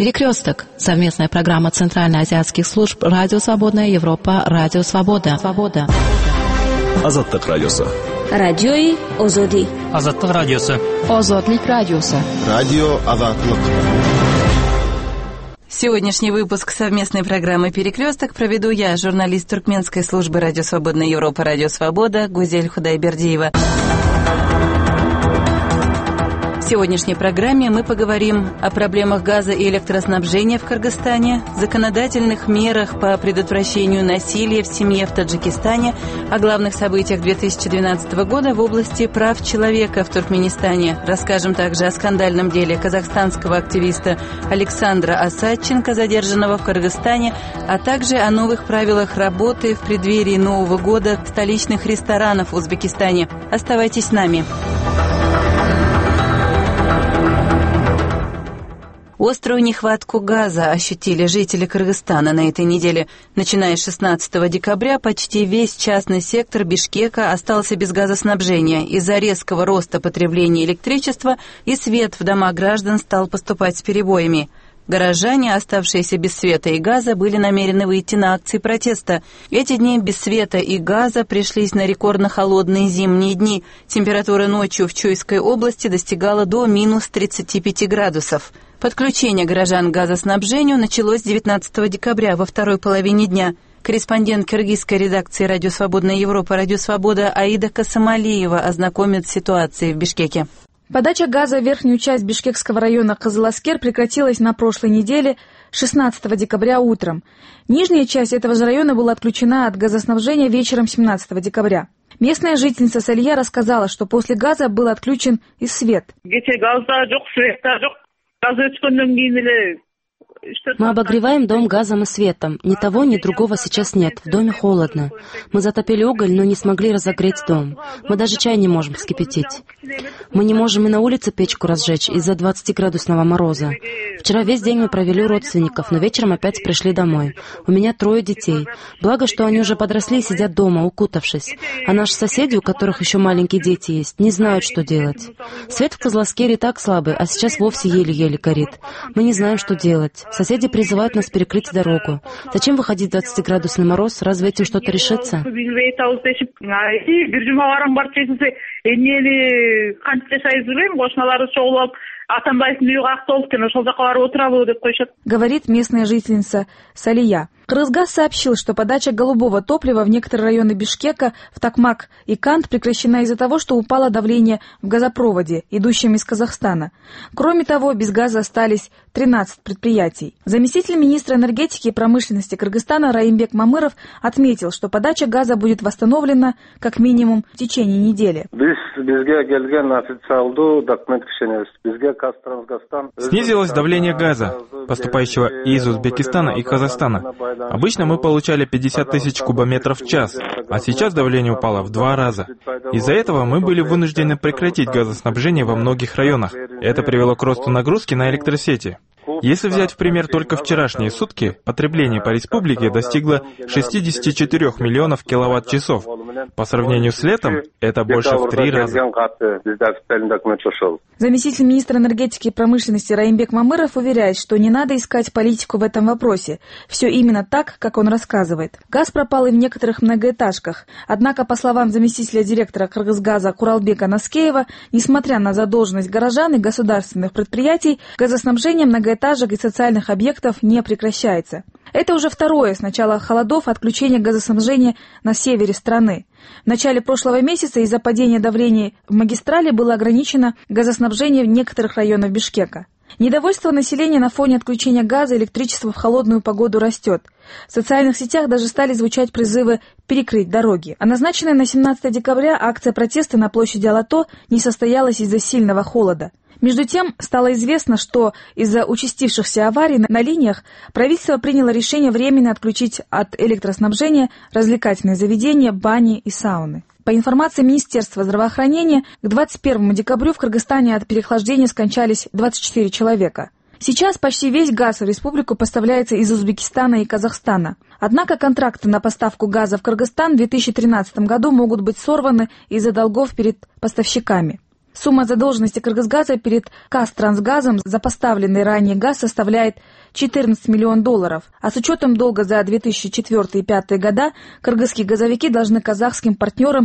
Перекресток. Совместная программа Центральноазиатских служб Радио Свободная Европа, Радио Свобода. Азаттык радиосы. Радиои Озоди. Азаттык радиосы. Озодлик радиосы. Радио Азаттык. Сегодняшний выпуск совместной программы «Перекресток» проведу я, журналист туркменской службы Радио Свободная Европа, Радио Свобода, Гузель Худайбердиева. В сегодняшней программе мы поговорим о проблемах газа и электроснабжения в Кыргызстане, законодательных мерах по предотвращению насилия в семье в Таджикистане, о главных событиях 2012 года в области прав человека в Туркменистане. Расскажем также о скандальном деле казахстанского активиста Александра Асадченко, задержанного в Кыргызстане, а также о новых правилах работы в преддверии Нового года столичных ресторанов в Узбекистане. Оставайтесь с нами. Острую нехватку газа ощутили жители Кыргызстана на этой неделе. Начиная с 16 декабря почти весь частный сектор Бишкека остался без газоснабжения из-за резкого роста потребления электричества, и свет в дома граждан стал поступать с перебоями. Горожане, оставшиеся без света и газа, были намерены выйти на акции протеста. Эти дни без света и газа пришлись на рекордно холодные зимние дни. Температура ночью в Чуйской области достигала до минус 35 градусов. Подключение горожан к газоснабжению началось 19 декабря во второй половине дня. Корреспондент кыргызской редакции «Радио Свободная Европа», «Радио Свобода» Аида Касымалиева ознакомит с ситуацией в Бишкеке. Подача газа в верхнюю часть Бишкекского района Кызыласкер прекратилась на прошлой неделе, 16 декабря утром. Нижняя часть этого же района была отключена от газоснабжения вечером 17 декабря. Местная жительница Салия рассказала, что после газа был отключен и свет. Мы обогреваем дом газом и светом. Ни того, ни другого сейчас нет. В доме холодно. Мы затопили уголь, но не смогли разогреть дом. Мы даже чай не можем вскипятить. Мы не можем и на улице печку разжечь из-за 20-градусного мороза. Вчера весь день мы провели у родственников, но вечером опять пришли домой. У меня 3 детей. Благо, что они уже подросли и сидят дома, укутавшись. А наши соседи, у которых еще маленькие дети есть, не знают, что делать. Свет в Кызыласкере так слабый, а сейчас вовсе еле-еле горит. Мы не знаем, что делать. Соседи призывают нас перекрыть дорогу. Зачем выходить в 20-градусный мороз? Разве этим что-то решится? Говорит местная жительница Салия. Кыргызгаз сообщил, что подача голубого топлива в некоторые районы Бишкека, в Токмак и Кант прекращена из-за того, что упало давление в газопроводе, идущем из Казахстана. Кроме того, без газа остались 13 предприятий. Заместитель министра энергетики и промышленности Кыргызстана Раимбек Мамыров отметил, что подача газа будет восстановлена как минимум в течение недели. Снизилось давление газа, поступающего из Узбекистана и Казахстана. Обычно мы получали 50 тысяч кубометров в час, а сейчас давление упало в 2 раза. Из-за этого мы были вынуждены прекратить газоснабжение во многих районах. Это привело к росту нагрузки на электросети. Если взять в пример только вчерашние сутки, потребление по республике достигло 64 миллионов киловатт-часов. По сравнению с летом, это больше в 3 раза. Заместитель министра энергетики и промышленности Раимбек Мамыров уверяет, что не надо искать политику в этом вопросе. Все именно так, как он рассказывает. Газ пропал и в некоторых многоэтажках. Однако, по словам заместителя директора Кыргызгаза Куралбека Наскеева, несмотря на задолженность горожан и государственных предприятий, газоснабжение многоэтажек и социальных объектов не прекращается. Это уже второе с начала холодов отключение газоснабжения на севере страны. В начале прошлого месяца из-за падения давления в магистрали было ограничено газоснабжение в некоторых районах Бишкека. Недовольство населения на фоне отключения газа и электричества в холодную погоду растет. В социальных сетях даже стали звучать призывы перекрыть дороги. А назначенная на 17 декабря акция протеста на площади Алато не состоялась из-за сильного холода. Между тем, стало известно, что из-за участившихся аварий на линиях правительство приняло решение временно отключить от электроснабжения развлекательные заведения, бани и сауны. По информации Министерства здравоохранения, к 21 декабрю в Кыргызстане от переохлаждения скончались 24 человека. Сейчас почти весь газ в республику поставляется из Узбекистана и Казахстана. Однако контракты на поставку газа в Кыргызстан в 2013 году могут быть сорваны из-за долгов перед поставщиками. Сумма задолженности Кыргызгаза перед Казтрансгазом за поставленный ранее газ составляет 14 миллионов долларов, а с учетом долга за 2004 и 2005 года кыргызские газовики должны казахским партнерам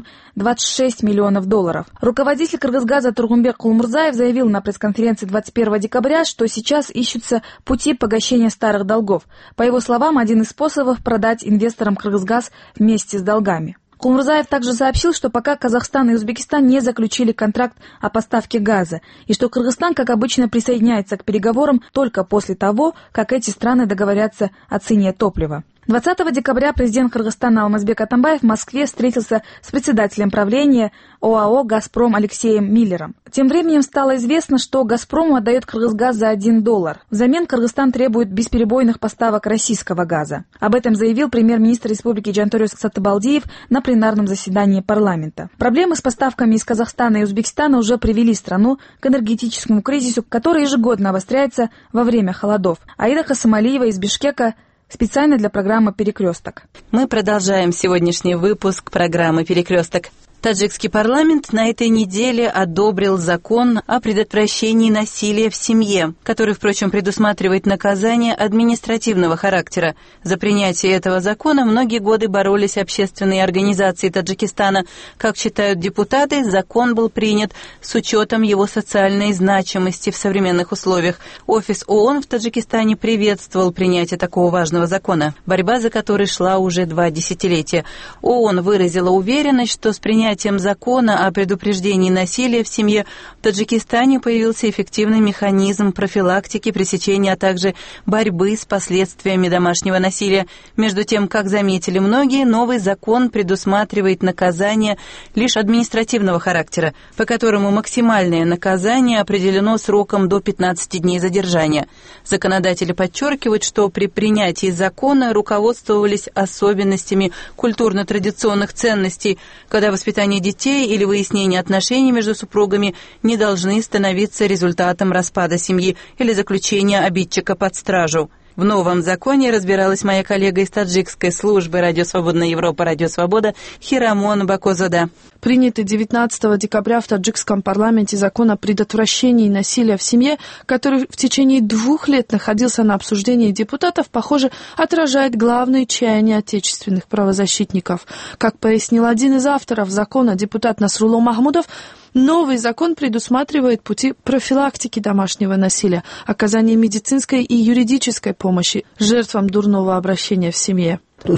26 миллионов долларов. Руководитель Кыргызгаза Тургунбек Кулмурзаев заявил на пресс-конференции 21 декабря, что сейчас ищутся пути погашения старых долгов. По его словам, один из способов продать инвесторам Кыргызгаз вместе с долгами. Кулмурзаев также сообщил, что пока Казахстан и Узбекистан не заключили контракт о поставке газа, и что Кыргызстан, как обычно, присоединяется к переговорам только после того, как эти страны договорятся о цене топлива. 20 декабря президент Кыргызстана Алмазбек Атамбаев в Москве встретился с председателем правления ОАО «Газпром» Алексеем Миллером. Тем временем стало известно, что «Газпрому» отдает Кыргызгаз за $1. Взамен Кыргызстан требует бесперебойных поставок российского газа. Об этом заявил премьер-министр Республики Джанториус Сатыбалдиев на пленарном заседании парламента. Проблемы с поставками из Казахстана и Узбекистана уже привели страну к энергетическому кризису, который ежегодно обостряется во время холодов. Аида Хасамалиева из Бишкека специально для программы «Перекресток». Мы продолжаем сегодняшний выпуск программы «Перекресток». Таджикский парламент на этой неделе одобрил закон о предотвращении насилия в семье, который, впрочем, предусматривает наказание административного характера. За принятие этого закона многие годы боролись общественные организации Таджикистана. Как считают депутаты, закон был принят с учетом его социальной значимости в современных условиях. Офис ООН в Таджикистане приветствовал принятие такого важного закона, борьба за который шла уже 2 десятилетия. ООН выразила уверенность, что с принятием закона о предупреждении насилия в семье в Таджикистане появился эффективный механизм профилактики, пресечения, а также борьбы с последствиями домашнего насилия. Между тем, как заметили многие, новый закон предусматривает наказание лишь административного характера, по которому максимальное наказание определено сроком до 15 дней задержания. Законодатели подчеркивают, что при принятии закона руководствовались особенностями культурно-традиционных ценностей, когда воспитание детей или выяснение отношений между супругами не должны становиться результатом распада семьи или заключения обидчика под стражу. В новом законе разбиралась моя коллега из таджикской службы «Радио Свободная Европа», «Радио Свобода» Хирамон Бакозада. Принятый 19 декабря в таджикском парламенте закон о предотвращении насилия в семье, который в течение 2 лет находился на обсуждении депутатов, похоже, отражает главные чаяния отечественных правозащитников. Как пояснил один из авторов закона, депутат Насрулло Махмудов, новый закон предусматривает пути профилактики домашнего насилия, оказания медицинской и юридической помощи жертвам дурного обращения в семье. По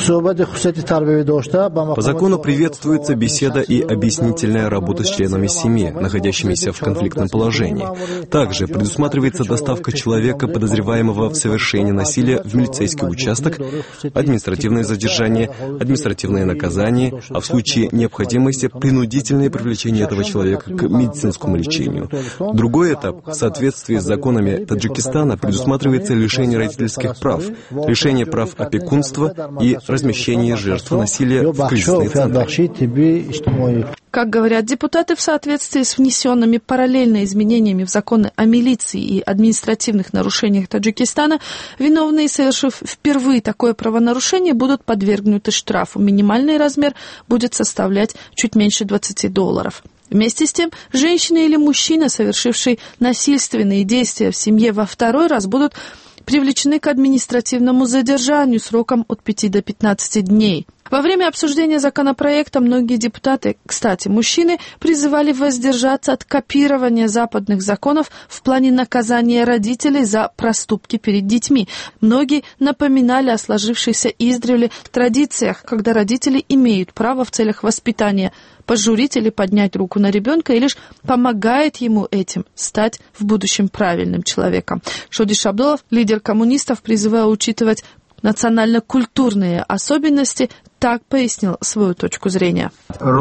закону приветствуется беседа и объяснительная работа с членами семьи, находящимися в конфликтном положении. Также предусматривается доставка человека, подозреваемого в совершении насилия, в милицейский участок, административное задержание, административное наказание, а в случае необходимости принудительное привлечение этого человека к медицинскому лечению. Другой этап, в соответствии с законами Таджикистана, предусматривается лишение родительских прав, лишение прав опекунства и размещение жертв насилия в кризисные центры. Как говорят депутаты, в соответствии с внесенными параллельно изменениями в законы о милиции и административных нарушениях Таджикистана, виновные, совершив впервые такое правонарушение, будут подвергнуты штрафу. Минимальный размер будет составлять чуть меньше $20. Вместе с тем, женщина или мужчина, совершивший насильственные действия в семье во 2-й раз, будут привлечены к административному задержанию сроком от 5 до 15 дней. Во время обсуждения законопроекта многие депутаты, кстати, мужчины, призывали воздержаться от копирования западных законов в плане наказания родителей за проступки перед детьми. Многие напоминали о сложившихся издревле традициях, когда родители имеют право в целях воспитания пожурить или поднять руку на ребенка и лишь помогает ему этим стать в будущем правильным человеком. Шодиш Абдулов, лидер коммунистов, призывал учитывать национально-культурные особенности, так пояснил свою точку зрения.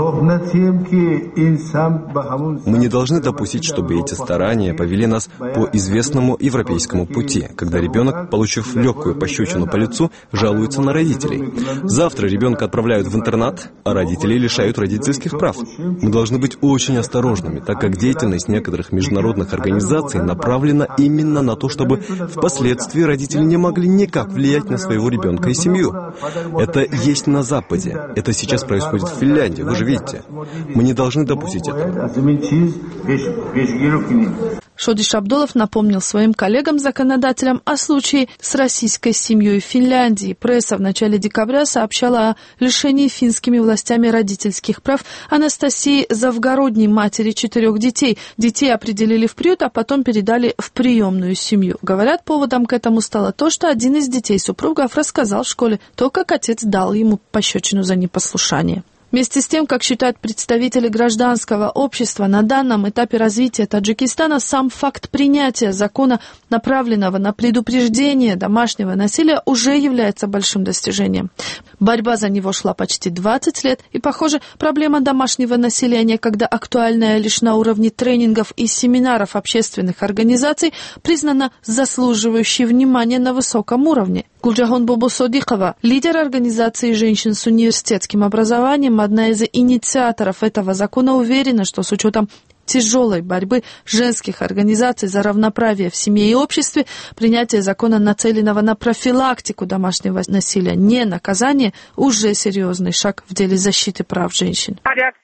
Мы не должны допустить, чтобы эти старания повели нас по известному европейскому пути, когда ребенок, получив легкую пощечину по лицу, жалуется на родителей. Завтра ребенка отправляют в интернат, а родителей лишают родительских прав. Мы должны быть очень осторожными, так как деятельность некоторых международных организаций направлена именно на то, чтобы впоследствии родители не могли никак влиять на своего ребенка и семью. Это есть назад Западе. Это сейчас происходит в Финляндии, вы же видите. Мы не должны допустить этого. Шодиш Абдулов напомнил своим коллегам-законодателям о случае с российской семьей в Финляндии. Пресса в начале декабря сообщала о лишении финскими властями родительских прав Анастасии Завгородней, матери 4 детей. Детей определили в приют, а потом передали в приемную семью. Говорят, поводом к этому стало то, что один из детей супругов рассказал в школе то, как отец дал ему пощечину за непослушание. Вместе с тем, как считают представители гражданского общества, на данном этапе развития Таджикистана сам факт принятия закона, направленного на предупреждение домашнего насилия, уже является большим достижением. Борьба за него шла почти 20 лет, и, похоже, проблема домашнего насилия, некогда актуальная лишь на уровне тренингов и семинаров общественных организаций, признана заслуживающей внимания на высоком уровне. Гулджахан Бобосодикова, лидер организации женщин с университетским образованием, одна из инициаторов этого закона, уверена, что с учетом тяжелой борьбы женских организаций за равноправие в семье и обществе, принятие закона, нацеленного на профилактику домашнего насилия, не наказание, уже серьезный шаг в деле защиты прав женщин.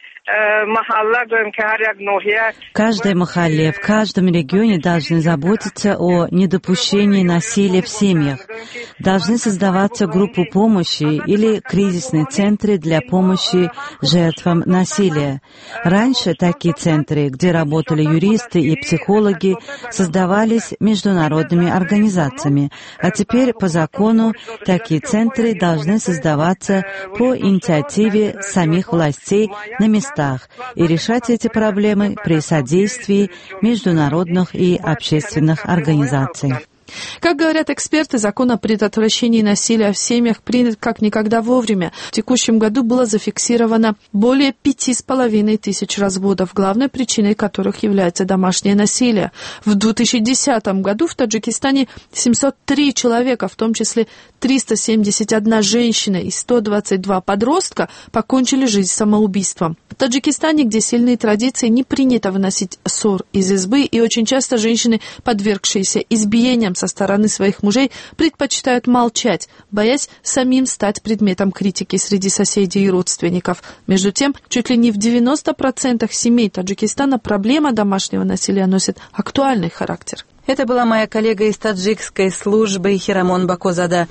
В каждой махалле, в каждом регионе должны заботиться о недопущении насилия в семьях. Должны создаваться группы помощи или кризисные центры для помощи жертвам насилия. Раньше такие центры, где работали юристы и психологи, создавались международными организациями, а теперь по закону такие центры должны создаваться по инициативе самих властей на местах и решать эти проблемы при содействии международных и общественных организаций. Как говорят эксперты, закон о предотвращении насилия в семьях принят как никогда вовремя. В текущем году было зафиксировано более 5500 разводов, главной причиной которых является домашнее насилие. В 2010 году в Таджикистане 703 человека, в том числе 371 женщина и 122 подростка, покончили жизнь самоубийством. В Таджикистане, где сильные традиции, не принято выносить ссор из избы, и очень часто женщины, подвергшиеся избиениям со стороны своих мужей, предпочитают молчать, боясь самим стать предметом критики среди соседей и родственников. Между тем, чуть ли не в 90% семей Таджикистана проблема домашнего насилия носит актуальный характер. Это была моя коллега из таджикской службы Хирамон Бакозада.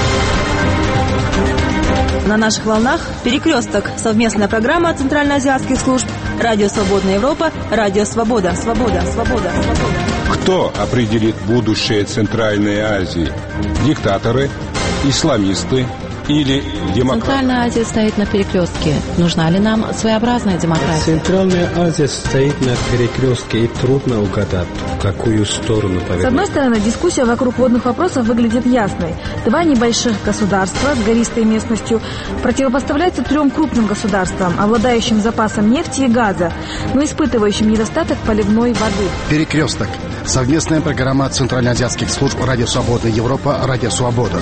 На наших волнах «Перекресток» — совместная программа центральноазиатских служб «Радио Свободная Европа», «Радио Свобода». Свобода. Кто определит будущее Центральной Азии? Диктаторы, исламисты или демократы? Центральная Азия стоит на перекрестке. Нужна ли нам своеобразная демократия? Центральная Азия стоит на перекрестке, и трудно угадать, в какую сторону повернуть. С одной стороны, дискуссия вокруг водных вопросов выглядит ясной. Два небольших государства с гористой местностью противопоставляются 3 крупным государствам, обладающим запасом нефти и газа, но испытывающим недостаток поливной воды. Перекресток. Совместная программа центральноазиатских служб «Радио Свободная Европа», «Радио Свобода».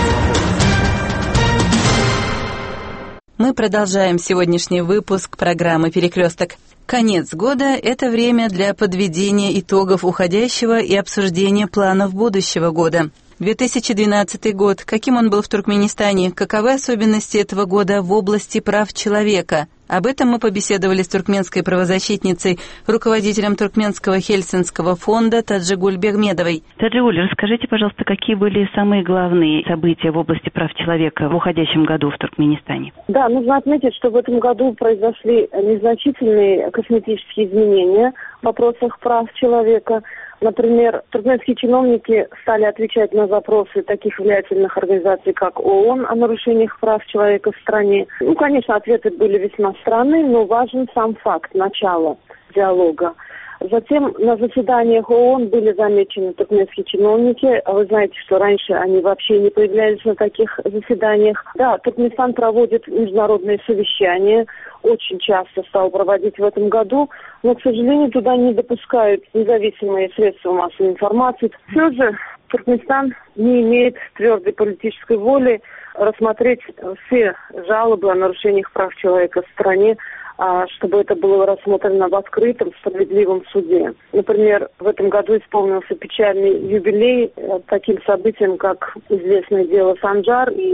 Мы продолжаем сегодняшний выпуск программы «Перекресток». Конец года – это время для подведения итогов уходящего и обсуждения планов будущего года. 2012 год. Каким он был в Туркменистане? Каковы особенности этого года в области прав человека? Об этом мы побеседовали с туркменской правозащитницей, руководителем Туркменского Хельсинского фонда Таджигуль Бегмедовой. Таджигуль, расскажите, пожалуйста, какие были самые главные события в области прав человека в уходящем году в Туркменистане? Да, нужно отметить, что в этом году произошли незначительные косметические изменения в вопросах прав человека. Например, туркменские чиновники стали отвечать на запросы таких влиятельных организаций, как ООН, о нарушениях прав человека в стране. Конечно, ответы были весьма странные, но важен сам факт начала диалога. Затем на заседаниях ООН были замечены туркменские чиновники. Вы знаете, что раньше они вообще не появлялись на таких заседаниях. Да, Туркменистан проводит международные совещания, очень часто стал проводить в этом году, но, к сожалению, туда не допускают независимые средства массовой информации. Все же Туркменистан не имеет твердой политической воли рассмотреть все жалобы о нарушениях прав человека в стране, чтобы это было рассмотрено в открытом, справедливом суде. Например, в этом году исполнился печальный юбилей таким событием, как известное дело Санджар и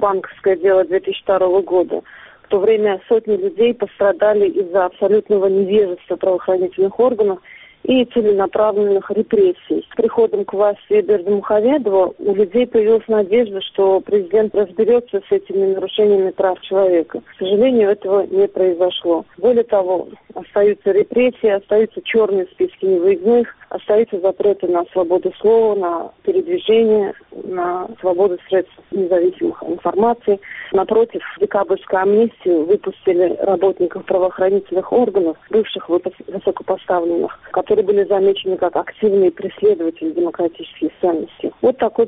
банковское дело 2002 года. В то время сотни людей пострадали из-за абсолютного невежества правоохранительных органов и целенаправленных репрессий. С приходом к власти Бердымухамедова у людей появилась надежда, что президент разберется с этими нарушениями прав человека. К сожалению, этого не произошло. Более того, остаются репрессии, остаются черные списки невыездных, остаются запреты на свободу слова, на передвижение, на свободу средств независимых информации. Напротив, декабрьскую амнистию выпустили работников правоохранительных органов, бывших высокопоставленных, которые были замечены как активные преследователи демократических ценностей. Вот такой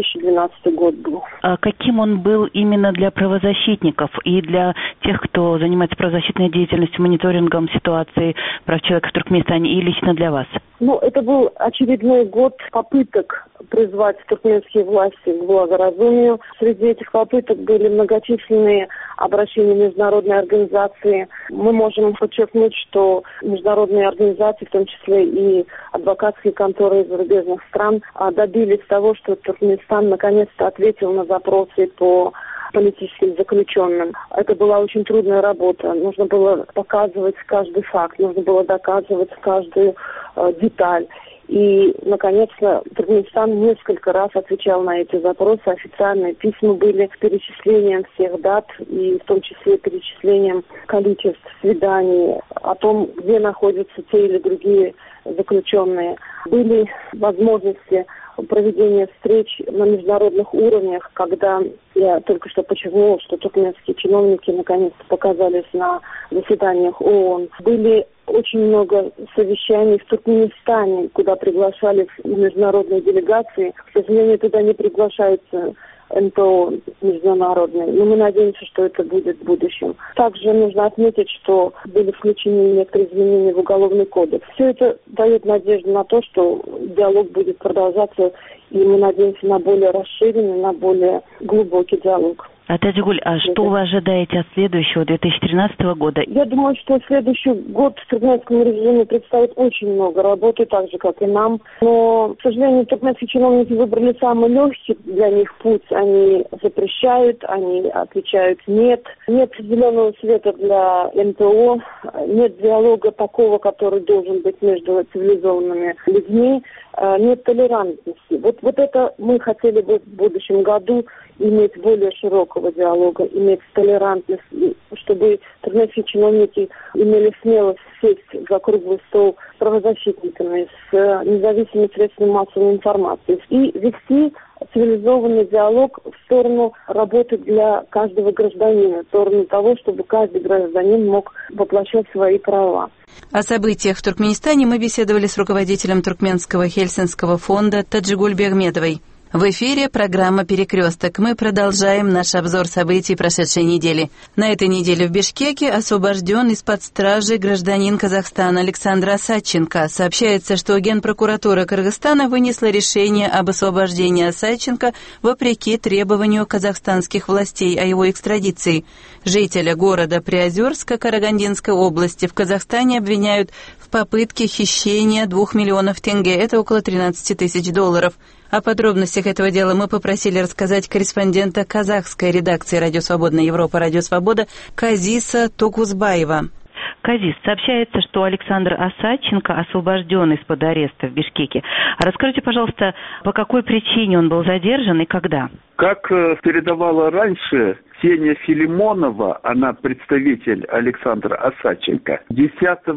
2012 год был. А каким он был именно для правозащитников и для тех, кто занимается правозащитной деятельностью, мониторингом ситуации прав человека в Туркменистане, и лично для вас? Это был очередной год попыток призвать туркменские власти к благоразумию. Среди этих попыток были многочисленные обращения международной организации. Мы можем подчеркнуть, что международные организации, в том числе и адвокатские конторы из зарубежных стран, добились того, что Туркменистан наконец-то ответил на запросы по политическим заключенным. Это была очень трудная работа. Нужно было показывать каждый факт, нужно было доказывать каждую деталь. И, наконец-то, Туркменистан несколько раз отвечал на эти запросы. Официальные письма были с перечислением всех дат, и в том числе перечислением количеств свиданий, о том, где находятся те или другие заключенные. Были возможности проведения встреч на международных уровнях, когда я только что подчеркнула, что туркменские чиновники наконец-то показались на заседаниях ООН. Были очень много совещаний в Туркменистане, куда приглашались международные делегации. К сожалению, туда не приглашаются НПО международные, но мы надеемся, что это будет в будущем. Также нужно отметить, что были включены некоторые изменения в Уголовный кодекс. Все это дает надежду на то, что диалог будет продолжаться, и мы надеемся на более расширенный, на более глубокий диалог. Таджилгуль, а что вы ожидаете от следующего 2013 года? Я думаю, что следующий год в туркменском режиме представит очень много работы, так же, как и нам. Но, к сожалению, туркменские чиновники выбрали самый легкий для них путь. Они запрещают, они отвечают «нет». Нет зеленого света для НПО, нет диалога такого, который должен быть между цивилизованными людьми, нет толерантности. Вот это мы хотели бы в будущем году иметь более широкого диалога, иметь толерантность, чтобы туркменские чиновники имели смелость сесть за круглый стол с правозащитниками, с независимыми средствами массовой информации и вести цивилизованный диалог в сторону работы для каждого гражданина, в сторону того, чтобы каждый гражданин мог воплощать свои права. О событиях в Туркменистане мы беседовали с руководителем Туркменского Хельсинского фонда Таджилгуль Бегметовой. В эфире программа «Перекресток». Мы продолжаем наш обзор событий прошедшей недели. На этой неделе в Бишкеке освобожден из-под стражи гражданин Казахстана Александр Осадченко. Сообщается, что Генпрокуратура Кыргызстана вынесла решение об освобождении Осадченко вопреки требованию казахстанских властей о его экстрадиции. Жителя города Приозерска Карагандинской области в Казахстане обвиняют в попытке хищения 2 миллионов тенге. Это около 13 тысяч долларов. О подробностях этого дела мы попросили рассказать корреспондента казахской редакции «Радио Свободная Европа», «Радио Свобода» Казиса Токузбаева. Казис, сообщается, что Александр Осадченко освобожден из-под ареста в Бишкеке. Расскажите, пожалуйста, по какой причине он был задержан и когда? Как передавала раньше Ксения Филимонова, она представитель Александра Осадченко, 10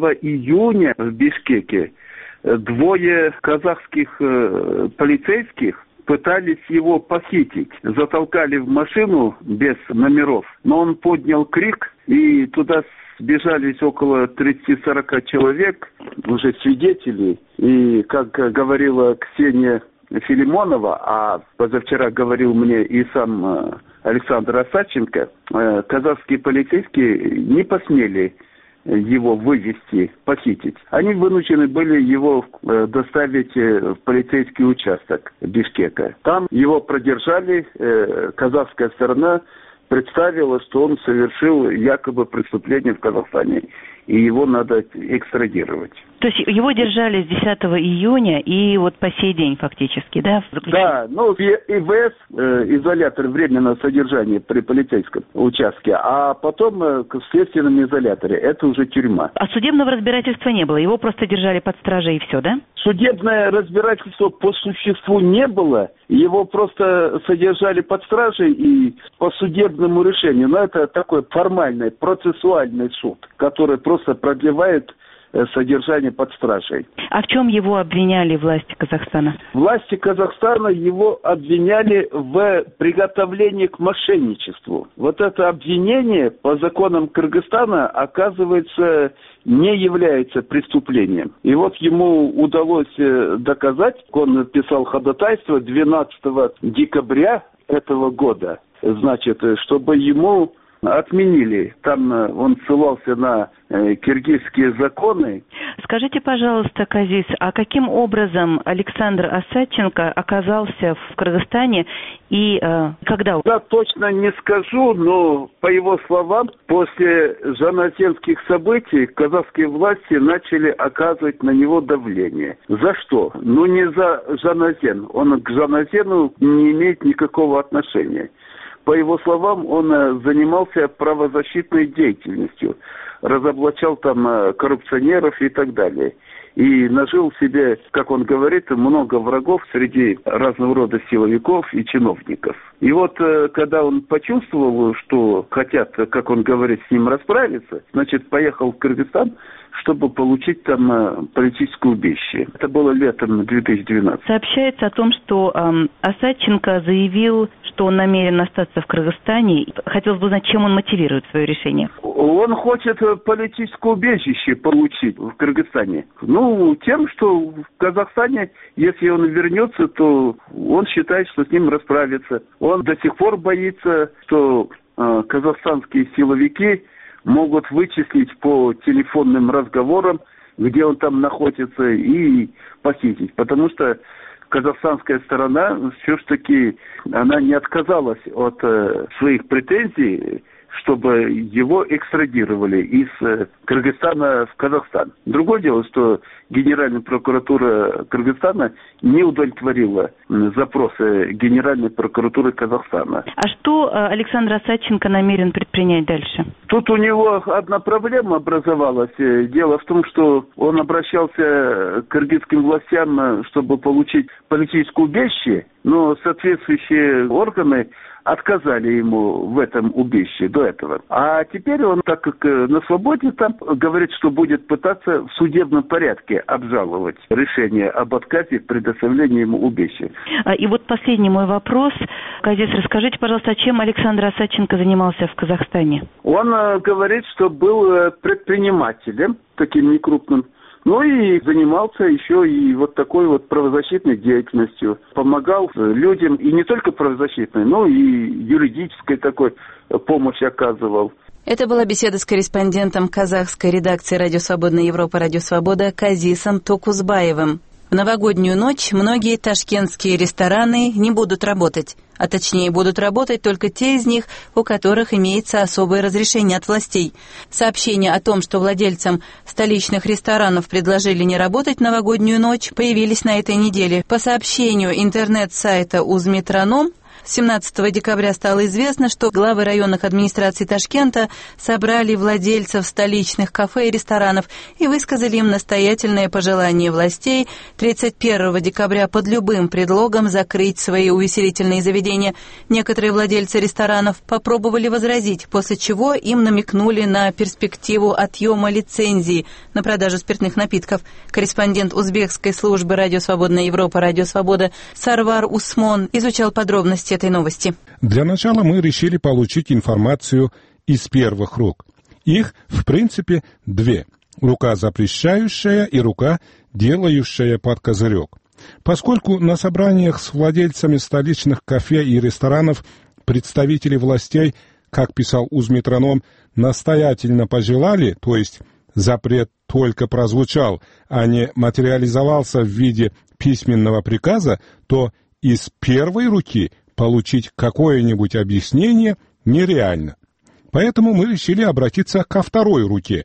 июня в Бишкеке 2 казахских полицейских пытались его похитить. Затолкали в машину без номеров, но он поднял крик, и туда сбежались около 30-40 человек, уже свидетелей. И, как говорила Ксения Филимонова, а позавчера говорил мне и сам Александр Осадченко, казахские полицейские не посмели его вывести, похитить. Они вынуждены были его доставить в полицейский участок Бишкека. Там его продержали, казахская сторона представила, что он совершил якобы преступление в Казахстане и его надо экстрадировать. То есть его держали с 10 июня и вот по сей день фактически, да? Да, ну ИВС, изолятор временного содержания при полицейском участке, а потом в следственном изоляторе, это уже тюрьма. А судебного разбирательства не было, его просто держали под стражей и все, да? Судебное разбирательство по существу не было, его просто содержали под стражей и по судебному решению. Но это такой формальный, процессуальный суд, который просто продлевает содержание под стражей. А в чем его обвиняли власти Казахстана? Власти Казахстана его обвиняли в приготовлении к мошенничеству. Вот это обвинение по законам Кыргызстана, оказывается, не является преступлением. И вот ему удалось доказать, он писал ходатайство 12 декабря этого года, значит, чтобы ему отменили. Там он ссылался на киргизские законы. Скажите, пожалуйста, Казис, а каким образом Александр Осадченко оказался в Кыргызстане и когда? Да, точно не скажу, но по его словам, после жаназенских событий казахские власти начали оказывать на него давление. За что? Ну, не за жаназен. Он к жаназену не имеет никакого отношения. По его словам, он занимался правозащитной деятельностью, разоблачал там коррупционеров и так далее. И нажил себе, как он говорит, много врагов среди разного рода силовиков и чиновников. И вот, когда он почувствовал, что хотят, как он говорит, с ним расправиться, значит, поехал в Кыргызстан, чтобы получить там политическое убежище. Это было летом 2012. Сообщается о том, что Осадченко заявил, что он намерен остаться в Кыргызстане. Хотелось бы узнать, чем он мотивирует свое решение. Он хочет политическое убежище получить в Кыргызстане. Ну, тем, что в Казахстане, если он вернется, то он считает, что с ним расправится. Он до сих пор боится, что казахстанские силовики могут вычислить по телефонным разговорам, где он там находится, и похитить. Потому что казахстанская сторона все-таки она не отказалась от своих претензий, чтобы его экстрадировали из Кыргызстана в Казахстан. Другое дело, что Генеральная прокуратура Кыргызстана не удовлетворила запросы Генеральной прокуратуры Казахстана. А что Александр Осадченко намерен предпринять дальше? Тут у него одна проблема образовалась. Дело в том, что он обращался к кыргызским властям, чтобы получить политическое убежище, но соответствующие органы отказали ему в этом убежище до этого. А теперь он, так как на свободе, там говорит, что будет пытаться в судебном порядке обжаловать решение об отказе в предоставлении ему убежища. И вот последний мой вопрос. Казис, расскажите, пожалуйста, чем Александр Осадченко занимался в Казахстане? Он говорит, что был предпринимателем, таким некрупным. Ну и занимался еще и вот такой вот правозащитной деятельностью. Помогал людям, и не только правозащитной, но и юридической такой помощи оказывал. Это была беседа с корреспондентом казахской редакции «Радио Свободная Европа», «Радио Свобода» Казисом Токузбаевым. В новогоднюю ночь многие ташкентские рестораны не будут работать, а точнее будут работать только те из них, у которых имеется особое разрешение от властей. Сообщения о том, что владельцам столичных ресторанов предложили не работать в новогоднюю ночь, появились на этой неделе. По сообщению интернет-сайта «Узметроном», 17 декабря стало известно, что главы районных администраций Ташкента собрали владельцев столичных кафе и ресторанов и высказали им настоятельное пожелание властей 31 декабря под любым предлогом закрыть свои увеселительные заведения. Некоторые владельцы ресторанов попробовали возразить, после чего им намекнули на перспективу отъема лицензии на продажу спиртных напитков. Корреспондент узбекской службы «Радио Свободная Европа», «Радио Свобода» Сарвар Усмон изучал подробности этой новости. Для начала мы решили получить информацию из первых рук. Их, в принципе, две. Рука запрещающая и рука, делающая под козырек. Поскольку на собраниях с владельцами столичных кафе и ресторанов представители властей, как писал Узметроном, настоятельно пожелали, то есть запрет только прозвучал, а не материализовался в виде письменного приказа, то из первой руки получить какое-нибудь объяснение нереально. Поэтому мы решили обратиться ко второй руке,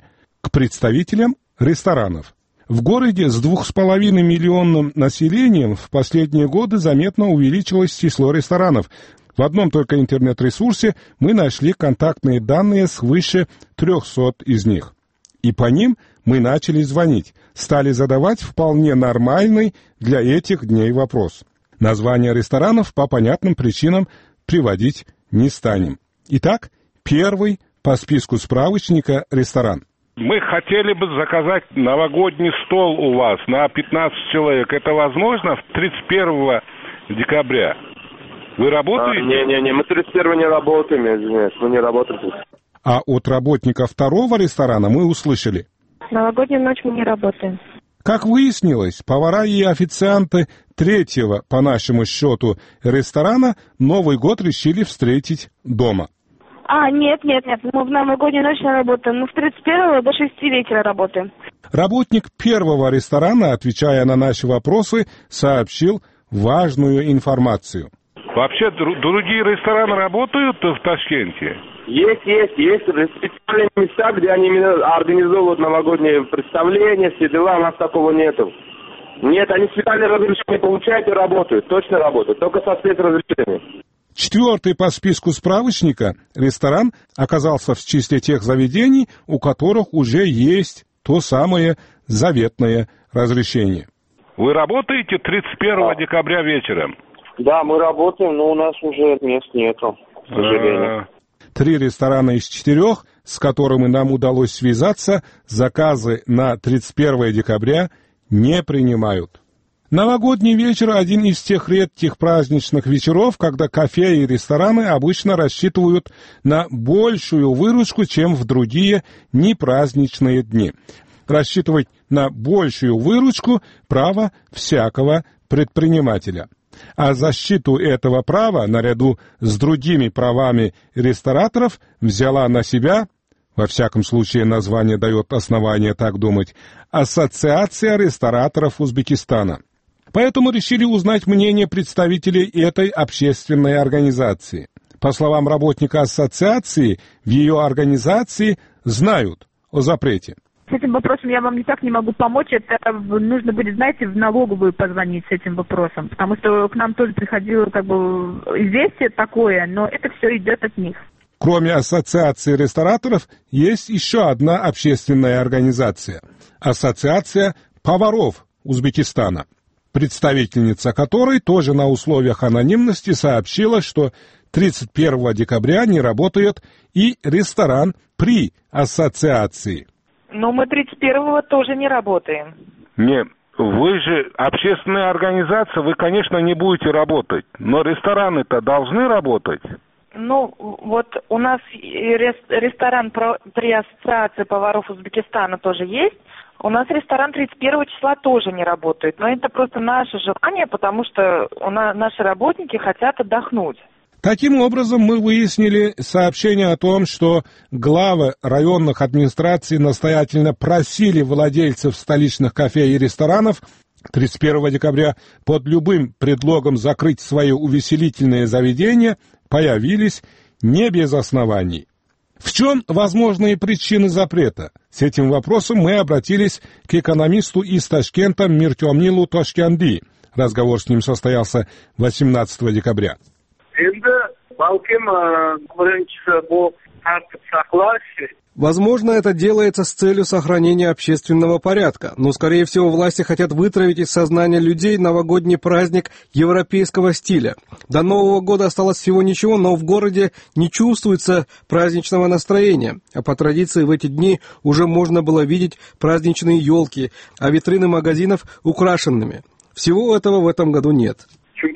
к представителям ресторанов. В городе с 2,5 миллионным населением в последние годы заметно увеличилось число ресторанов. В одном только интернет-ресурсе мы нашли контактные данные свыше 300 из них. И по ним мы начали звонить, стали задавать вполне нормальный для этих дней вопрос. Названия ресторанов по понятным причинам приводить не станем. Итак, первый по списку справочника ресторан. Мы хотели бы заказать новогодний стол у вас на 15 человек. Это возможно в 31 декабря? Вы работаете? Не, мы 31 не работаем, извиняюсь, мы не работаем. А от работника второго ресторана мы услышали: новогоднюю ночь мы не работаем. Как выяснилось, повара и официанты третьего, по нашему счету, ресторана Новый год решили встретить дома. Нет, мы в новогоднюю ночь не работаем. Мы с 31 до 6 вечера работаем. Работник первого ресторана, отвечая на наши вопросы, сообщил важную информацию. Вообще, другие рестораны работают в Ташкенте? Есть специальные места, где они организовывают новогодние представления, все дела, у нас такого нету. Нет, они специальное разрешение получают и работают, точно работают, только со спецразрешением. Четвертый по списку справочника ресторан оказался в числе тех заведений, у которых уже есть то самое заветное разрешение. Вы работаете 31 декабря вечером? Да, мы работаем, но у нас уже мест нету, к сожалению. 3 ресторана из 4, с которыми нам удалось связаться, заказы на 31 декабря не принимают. Новогодний вечер – один из тех редких праздничных вечеров, когда кафе и рестораны обычно рассчитывают на большую выручку, чем в другие непраздничные дни. Рассчитывать на большую выручку – право всякого предпринимателя. А защиту этого права, наряду с другими правами рестораторов, взяла на себя, во всяком случае название дает основание так думать, Ассоциация рестораторов Узбекистана. Поэтому решили узнать мнение представителей этой общественной организации. По словам работника ассоциации, в ее организации знают о запрете. С этим вопросом я вам никак не могу помочь. Это нужно будет, знаете, в налоговую позвонить с этим вопросом. Потому что к нам тоже приходило известие такое, но это все идет от них. Кроме Ассоциации рестораторов, есть еще одна общественная организация – Ассоциация поваров Узбекистана, представительница которой тоже на условиях анонимности сообщила, что 31 декабря не работает и ресторан при ассоциации. Но мы 31-го тоже не работаем. Нет, вы же общественная организация, вы, конечно, не будете работать, но рестораны-то должны работать. Вот у нас ресторан при ассоциации поваров Узбекистана тоже есть. У нас ресторан 31 числа тоже не работает. Но это просто наше желание, потому что наши работники хотят отдохнуть. Таким образом, мы выяснили сообщение о том, что главы районных администраций настоятельно просили владельцев столичных кафе и ресторанов 31 декабря под любым предлогом закрыть свои увеселительные заведения, появились не без оснований. В чем возможные причины запрета? С этим вопросом мы обратились к экономисту из Ташкента Миртомилу Тошканди. Разговор с ним состоялся 18 декабря. Возможно, это делается с целью сохранения общественного порядка, но, скорее всего, власти хотят вытравить из сознания людей новогодний праздник европейского стиля. До Нового года осталось всего ничего, но в городе не чувствуется праздничного настроения, а по традиции в эти дни уже можно было видеть праздничные елки, а витрины магазинов украшенными. Всего этого в этом году нет.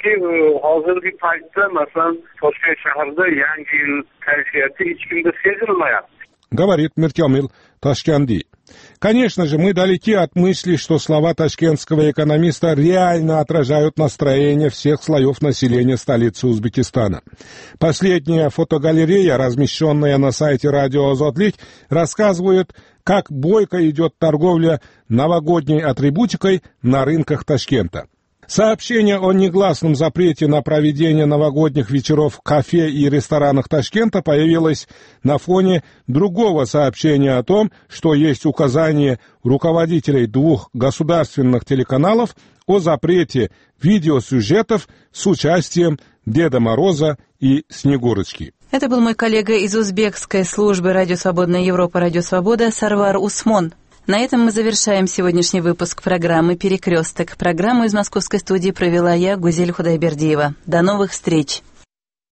Говорит Миртомил Ташканди. Конечно же, мы далеки от мысли, что слова ташкентского экономиста реально отражают настроение всех слоев населения столицы Узбекистана. Последняя фотогалерея, размещенная на сайте радио «Озодлик», рассказывает, как бойко идет торговля новогодней атрибутикой на рынках Ташкента. Сообщение о негласном запрете на проведение новогодних вечеров в кафе и ресторанах Ташкента появилось на фоне другого сообщения о том, что есть указание руководителей 2 государственных телеканалов о запрете видеосюжетов с участием Деда Мороза и Снегурочки. Это был мой коллега из узбекской службы «Радио Свободная Европа», «Радио Свобода» Сарвар Усмон. На этом мы завершаем сегодняшний выпуск программы «Перекресток». Программу из московской студии провела я, Гузель Худайбердиева. До новых встреч!